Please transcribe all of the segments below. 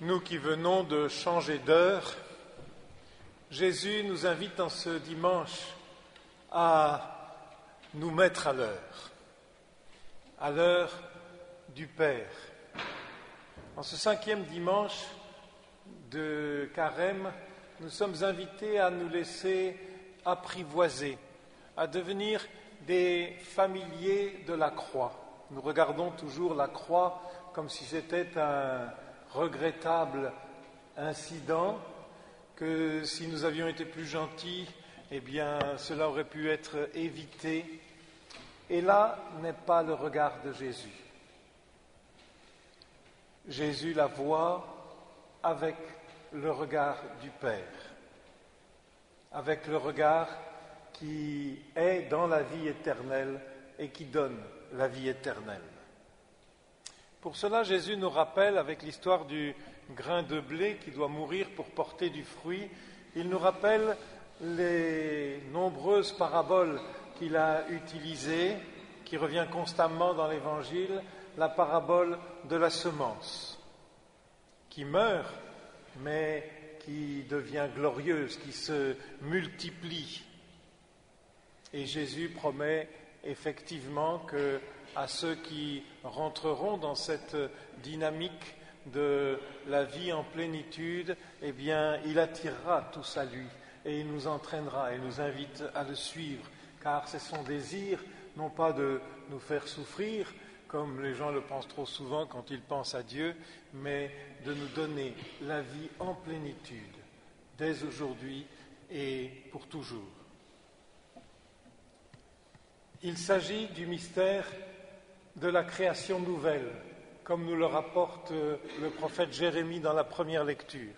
Nous qui venons de changer d'heure, Jésus nous invite en ce dimanche à nous mettre à l'heure du Père. En ce 5e dimanche de Carême, nous sommes invités à nous laisser apprivoiser, à devenir des familiers de la croix. Nous regardons toujours la croix comme si c'était un regrettable incident, que si nous avions été plus gentils, eh bien, cela aurait pu être évité. Et là n'est pas le regard de Jésus. Jésus la voit avec le regard du Père, avec le regard qui est dans la vie éternelle et qui donne la vie éternelle. Pour cela, Jésus nous rappelle, avec l'histoire du grain de blé qui doit mourir pour porter du fruit, il nous rappelle les nombreuses paraboles qu'il a utilisées, qui revient constamment dans l'Évangile, la parabole de la semence, qui meurt, mais qui devient glorieuse, qui se multiplie. Et Jésus promet effectivement que à ceux qui rentreront dans cette dynamique de la vie en plénitude, eh bien, il attirera tous à lui et il nous entraînera et nous invite à le suivre, car c'est son désir, non pas de nous faire souffrir, comme les gens le pensent trop souvent quand ils pensent à Dieu, mais de nous donner la vie en plénitude, dès aujourd'hui et pour toujours. Il s'agit du mystère de la création nouvelle, comme nous le rapporte le prophète Jérémie dans la première lecture.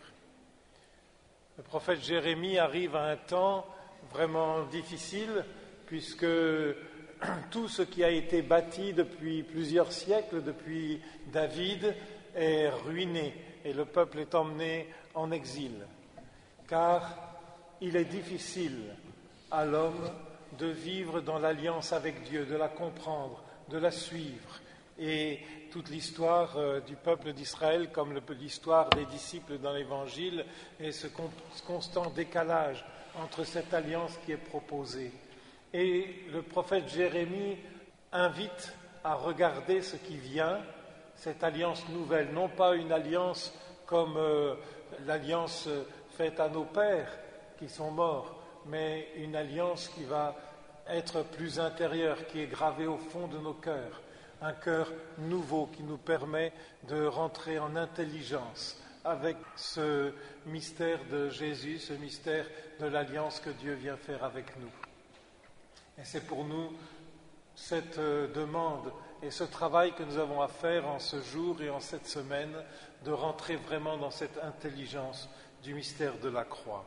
Le prophète Jérémie arrive à un temps vraiment difficile, puisque tout ce qui a été bâti depuis plusieurs siècles, depuis David, est ruiné et le peuple est emmené en exil. Car il est difficile à l'homme de vivre dans l'alliance avec Dieu, de la comprendre, de la suivre. Et toute l'histoire du peuple d'Israël, comme l'histoire des disciples dans l'Évangile, est ce constant décalage entre cette alliance qui est proposée. Et le prophète Jérémie invite à regarder ce qui vient, cette alliance nouvelle, non pas une alliance comme l'alliance faite à nos pères qui sont morts, mais une alliance qui va être plus intérieure, qui est gravée au fond de nos cœurs, un cœur nouveau qui nous permet de rentrer en intelligence avec ce mystère de Jésus, ce mystère de l'alliance que Dieu vient faire avec nous. Et c'est pour nous cette demande et ce travail que nous avons à faire en ce jour et en cette semaine, de rentrer vraiment dans cette intelligence du mystère de la croix.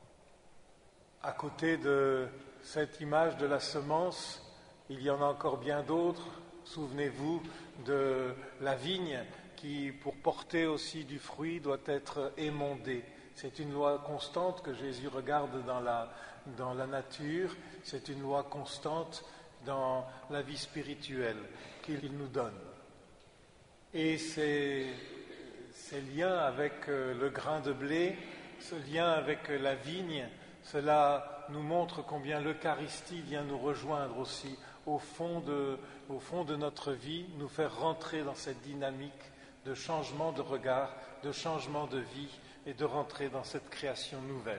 À côté de cette image de la semence, il y en a encore bien d'autres. Souvenez-vous de la vigne qui, pour porter aussi du fruit, doit être émondée. C'est une loi constante que Jésus regarde dans la nature, c'est une loi constante dans la vie spirituelle qu'il nous donne. Et ces liens avec le grain de blé, ce lien avec la vigne, cela nous montre combien l'Eucharistie vient nous rejoindre aussi au fond de notre vie, nous faire rentrer dans cette dynamique de changement de regard, de changement de vie et de rentrer dans cette création nouvelle.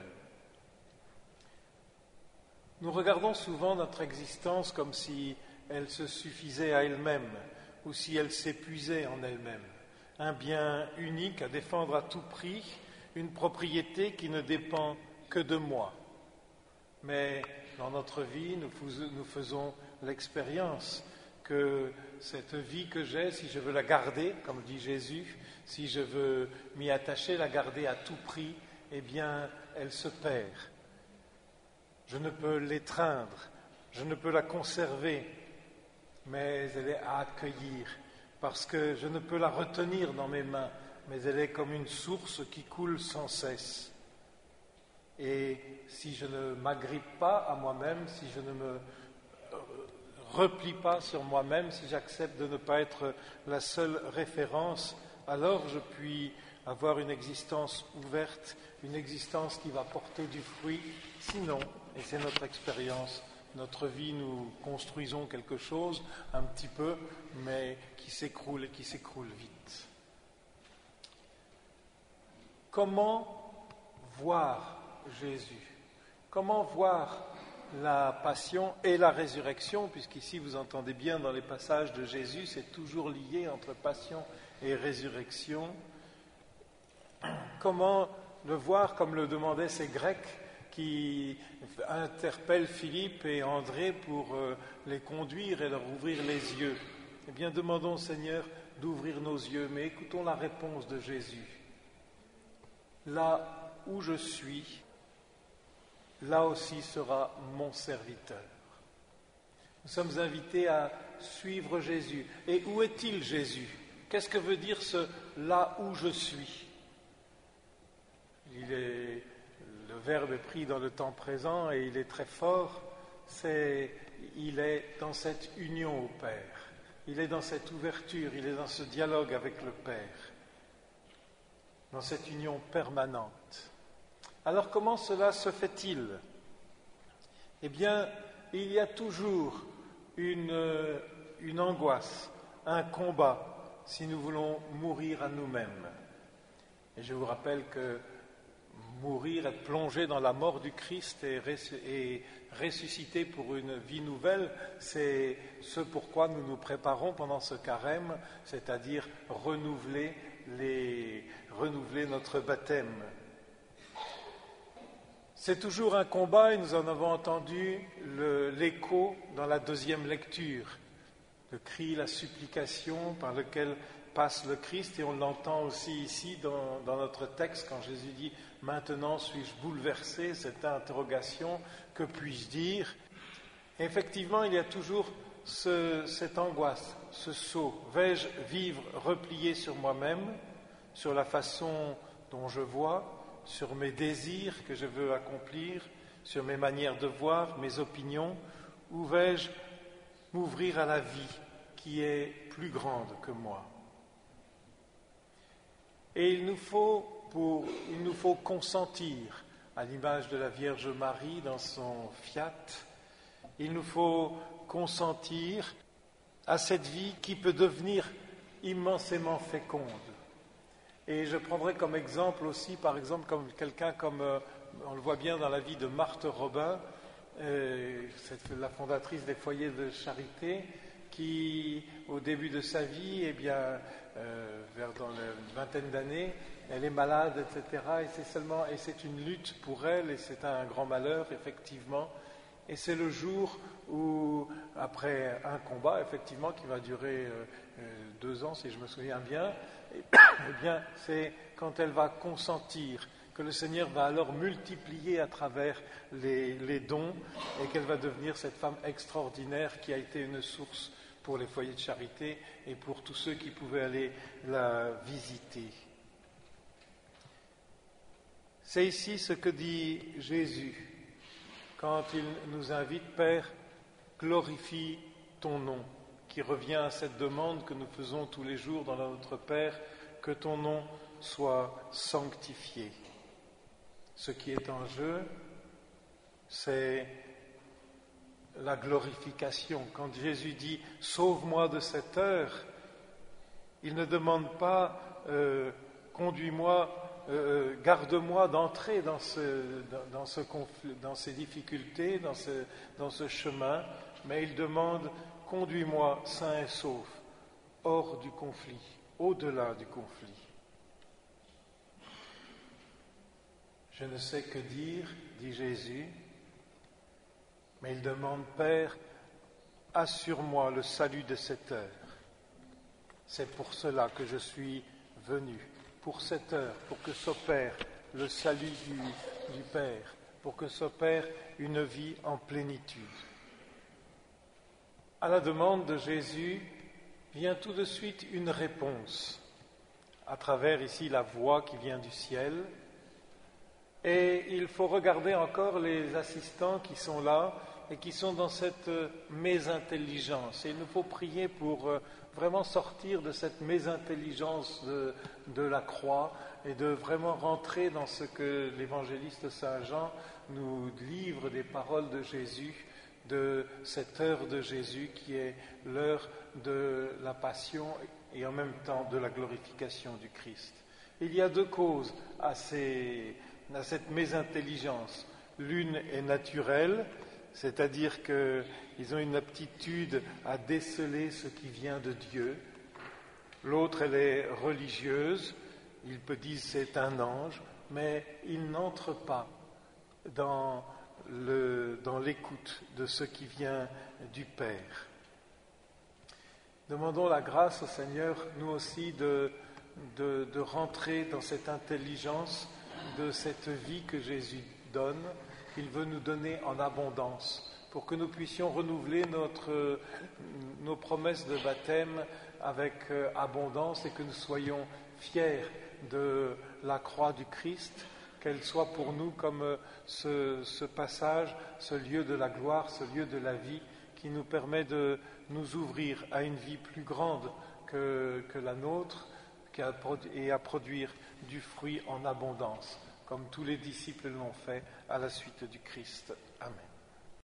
Nous regardons souvent notre existence comme si elle se suffisait à elle-même ou si elle s'épuisait en elle-même. Un bien unique à défendre à tout prix, une propriété qui ne dépend que de moi. Mais dans notre vie, nous faisons l'expérience que cette vie que j'ai, si je veux la garder, comme dit Jésus, si je veux m'y attacher, la garder à tout prix, eh bien, elle se perd. Je ne peux l'étreindre, je ne peux la conserver, mais elle est à accueillir, parce que je ne peux la retenir dans mes mains, mais elle est comme une source qui coule sans cesse. Et si je ne m'agrippe pas à moi-même, si je ne me replie pas sur moi-même, si j'accepte de ne pas être la seule référence, alors je puis avoir une existence ouverte, une existence qui va porter du fruit. Sinon, et c'est notre expérience, notre vie, nous construisons quelque chose un petit peu, mais qui s'écroule et qui s'écroule vite. Comment voir Jésus? Comment voir la passion et la résurrection, puisqu'ici vous entendez bien dans les passages de Jésus, c'est toujours lié entre passion et résurrection. Comment le voir comme le demandaient ces Grecs qui interpellent Philippe et André pour les conduire et leur ouvrir les yeux? Eh bien, demandons au Seigneur d'ouvrir nos yeux, mais écoutons la réponse de Jésus. Là où je suis, là aussi sera mon serviteur. Nous sommes invités à suivre Jésus. Et où est-il, Jésus? Qu'est-ce que veut dire ce « là où je suis » ? Le verbe est pris dans le temps présent et il est très fort. Il est dans cette union au Père. Il est dans cette ouverture, il est dans ce dialogue avec le Père, dans cette union permanente. Alors comment cela se fait-il? Eh bien, il y a toujours une angoisse, un combat, si nous voulons mourir à nous-mêmes. Et je vous rappelle que mourir, être plongé dans la mort du Christ et ressusciter pour une vie nouvelle, c'est ce pourquoi nous nous préparons pendant ce carême, c'est-à-dire renouveler notre baptême. C'est toujours un combat et nous en avons entendu l'écho dans la deuxième lecture, le cri, la supplication par lequel passe le Christ, et on l'entend aussi ici dans notre texte quand Jésus dit « Maintenant suis-je bouleversé ?» cette interrogation, que puis-je dire? Et effectivement, il y a toujours cette angoisse, ce saut. Vais-je vivre replié sur moi-même, sur la façon dont je vois, sur mes désirs que je veux accomplir, sur mes manières de voir, mes opinions, ou vais-je m'ouvrir à la vie qui est plus grande que moi? Et il nous faut consentir, à l'image de la Vierge Marie dans son fiat, il nous faut consentir à cette vie qui peut devenir immensément féconde. Et je prendrai comme exemple aussi, par exemple, comme quelqu'un comme, on le voit bien dans la vie de Marthe Robin, c'est la fondatrice des foyers de charité, qui, au début de sa vie, dans la vingtaine d'années, elle est malade, etc. Et c'est une lutte pour elle, et c'est un grand malheur, effectivement. Et c'est le jour où, après un combat, effectivement, qui va durer 2 ans, si je me souviens bien, c'est quand elle va consentir que le Seigneur va alors multiplier à travers les dons et qu'elle va devenir cette femme extraordinaire qui a été une source pour les foyers de charité et pour tous ceux qui pouvaient aller la visiter. C'est ici ce que dit Jésus quand il nous invite, Père, glorifie ton nom, qui revient à cette demande que nous faisons tous les jours dans notre Père, que ton nom soit sanctifié. Ce qui est en jeu, c'est la glorification. Quand Jésus dit « Sauve-moi de cette heure », il ne demande pas « Conduis-moi, garde-moi d'entrer dans ce conflit, dans ces difficultés, dans ce chemin », mais il demande « Conduis-moi sain et sauf, hors du conflit, au-delà du conflit ». Je ne sais que dire, dit Jésus, mais il demande, Père, assure-moi le salut de cette heure. C'est pour cela que je suis venu, pour cette heure, pour que s'opère le salut du Père, pour que s'opère une vie en plénitude. À la demande de Jésus vient tout de suite une réponse, à travers ici la voix qui vient du ciel. Et il faut regarder encore les assistants qui sont là et qui sont dans cette mésintelligence. Et il nous faut prier pour vraiment sortir de cette mésintelligence de la croix et de vraiment rentrer dans ce que l'évangéliste Saint Jean nous livre des paroles de Jésus, de cette heure de Jésus qui est l'heure de la passion et en même temps de la glorification du Christ. Il y a deux causes à cette mésintelligence. L'une est naturelle, c'est-à-dire qu'ils ont une aptitude à déceler ce qui vient de Dieu. L'autre, elle est religieuse, ils peut dire c'est un ange, mais ils n'entrent pas dans l'écoute de ce qui vient du Père. Demandons la grâce au Seigneur, nous aussi, de rentrer dans cette intelligence de cette vie que Jésus donne, qu'il veut nous donner en abondance, pour que nous puissions renouveler nos promesses de baptême avec abondance et que nous soyons fiers de la croix du Christ, qu'elle soit pour nous comme ce passage, ce lieu de la gloire, ce lieu de la vie qui nous permet de nous ouvrir à une vie plus grande que la nôtre et à produire du fruit en abondance, comme tous les disciples l'ont fait à la suite du Christ. Amen.